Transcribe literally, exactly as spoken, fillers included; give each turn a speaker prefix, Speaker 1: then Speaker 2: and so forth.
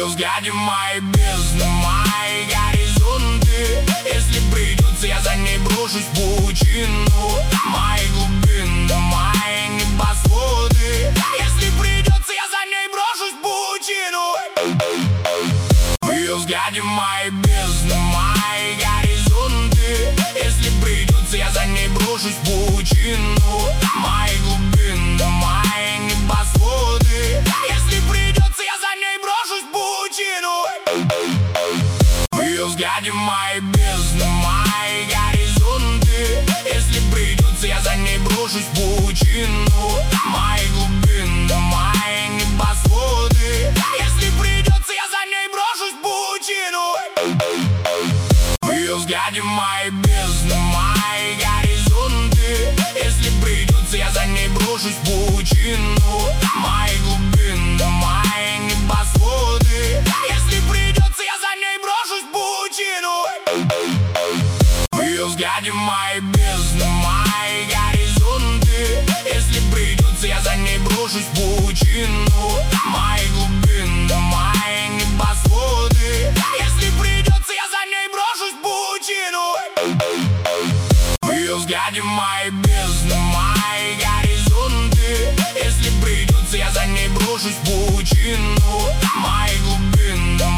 Speaker 1: ее взгляде мои бездны, мои горизонты. Если придется, я за ней брошусь в паутину. Мои глубины, мои небосводы. Если придется, я за ней брошусь в паутину. В ее взгляде мои бездны, мои горизонты. Если придется, я за ней брошусь в паутину. Мои глубины, мои небосводы. Если придется, я за ней брошусь в паутину. В ее взгляде мои бездны, мои горизонты. Если придется, я за ней брошусь в паутину. Мои глубины, мои небосводы. Если придется, я за ней брошусь в паутину. В ее взгляде мои бездны, мои горизонты. Если придется, я за ней брошусь в паутину. Мои глубины, мои небосводы. Если придется, я за ней брошусь в паутину. В ее взгляде мои бездны, мои горизонты. Если придется, я за ней брошусь в паутину. Мои глубины, мои небосводы. Если придется, я за ней брошусь в паутину. В ее взгляде мои бездны, мои горизонты. Если придется, я за ней брошусь в паутину. Мои глубины,